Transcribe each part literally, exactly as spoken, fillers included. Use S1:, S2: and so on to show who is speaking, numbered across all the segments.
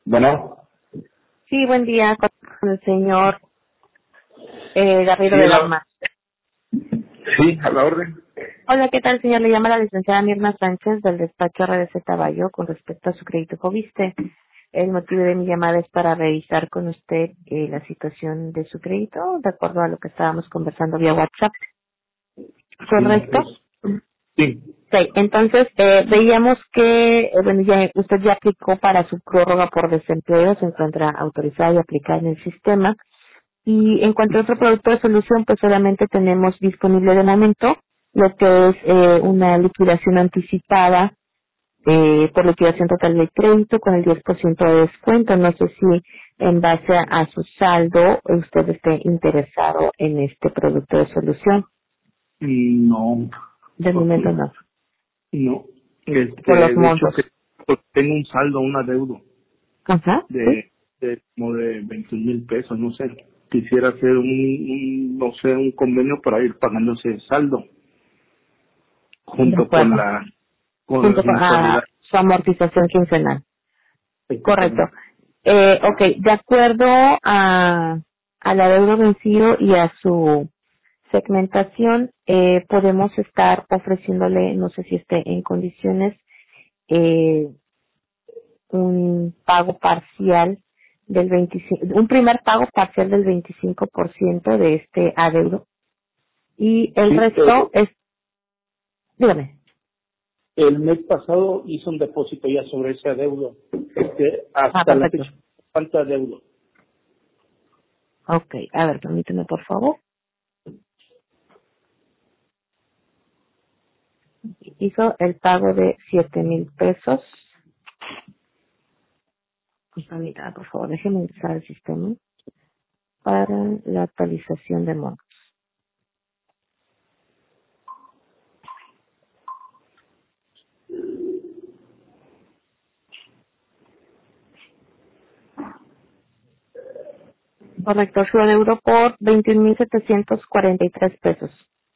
S1: Bueno,
S2: Sí, buen día con el señor eh, Garrido
S1: sí,
S2: de
S1: la,
S2: Dalma.
S1: sí, a la orden.
S2: Hola, ¿qué tal, señor? Le llama la licenciada Mirna Sánchez del despacho R D Z Bayo con respecto a su crédito Foviste. El motivo de mi llamada es para revisar con usted eh, la situación de su crédito, de acuerdo a lo que estábamos conversando vía WhatsApp.
S1: Sí,
S2: ¿Correcto?
S1: es, sí,
S2: Sí, entonces eh, veíamos que eh, bueno, ya, usted ya aplicó para su prórroga por desempleo, se encuentra autorizada y aplicada en el sistema. Y en cuanto a otro producto de solución, pues solamente tenemos disponible de momento lo que es eh, una liquidación anticipada eh, por liquidación total de crédito con el diez por ciento de descuento. No sé si en base a su saldo usted esté interesado en este producto de solución.
S1: no,
S2: De momento
S1: porque
S2: no,
S1: no, este,
S2: por los
S1: de hecho
S2: montos.
S1: que pues, tengo un saldo, un adeudo
S2: Ajá, sí.
S1: de, de como de veinte mil pesos, no sé. Quisiera hacer un, un, no sé, un convenio para ir pagando ese saldo
S2: De
S1: junto con
S2: acuerdo.
S1: la, con
S2: Junto
S1: las
S2: con ah,
S1: mensualidades.
S2: su amortización quincenal. Correcto.
S1: Exactamente.
S2: Eh, ok, de acuerdo a, a la deuda vencido y a su segmentación, eh, podemos estar ofreciéndole, no sé si esté en condiciones, eh, un pago parcial del veinticinco, un primer pago parcial del veinticinco por ciento de este adeudo y el
S1: Sí,
S2: resto
S1: eh,
S2: es, dígame.
S1: el mes pasado hice un depósito ya sobre ese adeudo. Este,
S2: Ah,
S1: hasta la
S2: perfecto.
S1: fecha, falta adeudo.
S2: Ok, a ver, permíteme por favor. Hizo el pago de siete mil pesos. Permítame, por favor, déjeme ingresar al sistema para la actualización de montos. Correcto, su adeudo por veintiún mil setecientos cuarenta y tres pesos.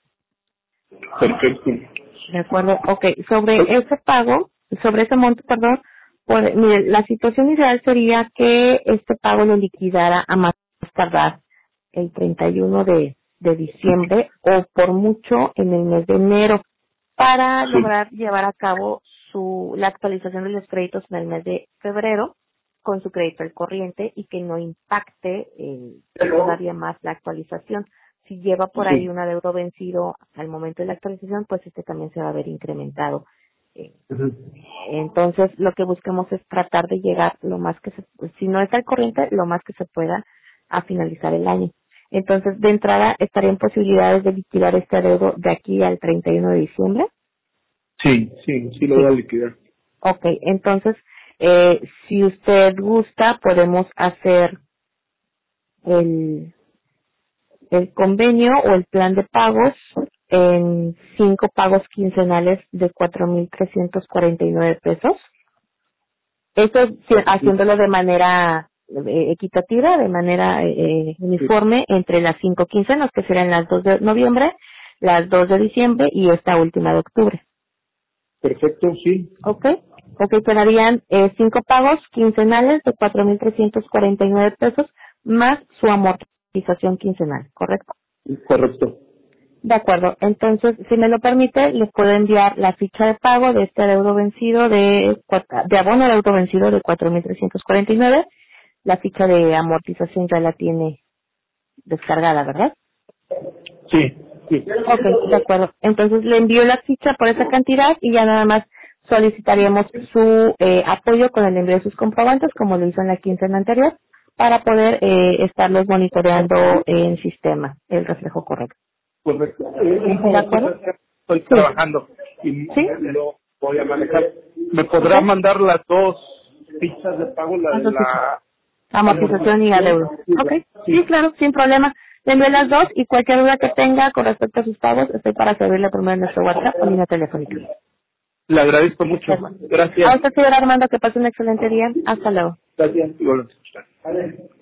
S1: Perfecto.
S2: ¿De acuerdo? Ok, sobre ese pago, sobre ese monto, perdón, pues, mire, la situación ideal sería que este pago lo liquidara a más tardar el treinta y uno de, de diciembre o por mucho en el mes de enero para
S1: Sí.
S2: lograr llevar a cabo su la actualización de los créditos en el mes de febrero con su crédito al corriente y que no impacte eh, todavía más la actualización. Si lleva por ahí
S1: Sí.
S2: un adeudo vencido al momento de la actualización, pues este también se va a ver incrementado. Eh,
S1: Ujú.
S2: entonces, lo que buscamos es tratar de llegar lo más que se, si no es al corriente, lo más que se pueda a finalizar el año. Entonces, de entrada, estaría en posibilidades de liquidar este adeudo de aquí al treinta y uno de diciembre.
S1: Sí, sí, sí lo voy a
S2: Sí.
S1: liquidar.
S2: Ok, entonces, eh, si usted gusta, podemos hacer el, el convenio o el plan de pagos en cinco pagos quincenales de cuatro mil trescientos cuarenta y nueve pesos. Esto es si-
S1: Sí,
S2: haciéndolo de manera eh, equitativa, de manera eh,
S1: sí.
S2: uniforme entre las cinco quincenas, que serán las dos de noviembre, las dos de diciembre y esta última de octubre.
S1: Perfecto, sí.
S2: ¿Ok? Ok, quedarían eh, cinco pagos quincenales de cuatro mil trescientos cuarenta y nueve pesos más su amortización quincenal, ¿correcto?
S1: Correcto.
S2: De acuerdo. Entonces, si me lo permite, les puedo enviar la ficha de pago de este adeudo vencido de, cua- de abono de adeudo vencido de cuatro mil trescientos cuarenta y nueve. La ficha de amortización ya la tiene descargada, ¿verdad?
S1: Sí, sí.
S2: Ok, de acuerdo. Entonces le envío la ficha por esa cantidad y ya nada más solicitaríamos su eh, apoyo con el envío de sus comprobantes, como lo hizo en la quincena anterior, para poder eh, estarlos monitoreando en sistema, el reflejo correcto.
S1: Correcto. Eh, un
S2: ¿De
S1: favorcito,
S2: acuerdo?
S1: es que estoy
S2: Sí.
S1: trabajando y
S2: ¿Sí?
S1: lo voy a manejar. ¿Me
S2: ¿Ok?
S1: podrá mandar las dos fichas de pago, la
S2: Las
S1: de
S2: dos fichas.
S1: la
S2: Amortización y
S1: amortización?
S2: adeudo.
S1: Sí,
S2: Ok,
S1: la-
S2: sí,
S1: sí.
S2: claro, sin problema. Le envío las dos y cualquier duda que tenga con respecto a sus pagos, estoy para servirle primero en nuestro WhatsApp o línea telefónica.
S1: Le agradezco mucho.
S2: De acuerdo. A
S1: Gracias.
S2: usted, señor Armando, que pase un excelente día. Hasta luego.
S1: Gracias. Igualmente.